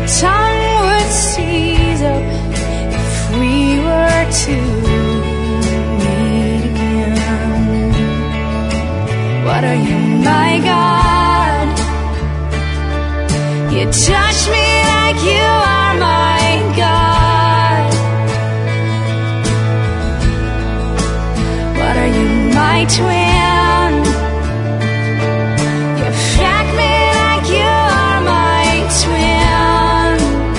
tongue would seize up if we were to meet again. What are you, my God? You touch me like you are my God. What are you, my twin? You affect me like you are my twin.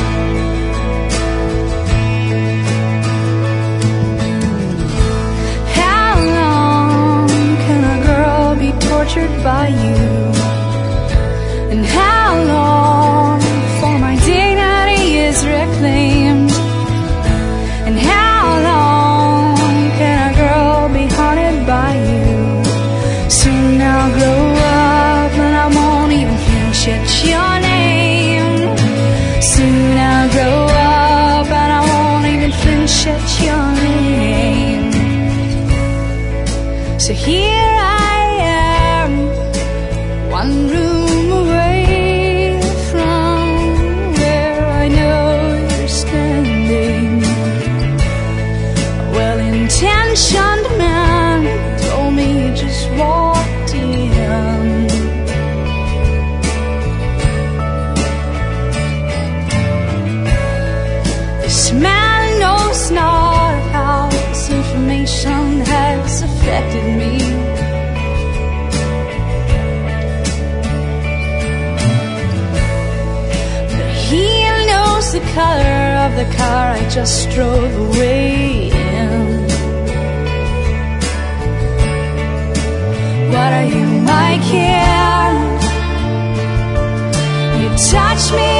How long can a girl be tortured by you? And how long for my dignity is reclaimed? And how long can a girl be haunted by you? Soon I'll grow up and I won't even flinch at your name. Soon I'll grow up and I won't even flinch at your name. So here I am, one room away from where I know you're standing. A well-intentioned man told me you just walked in. This man knows not how this information has affected me. But he knows the color of the car I just drove away in. What are you, my kid? You touch me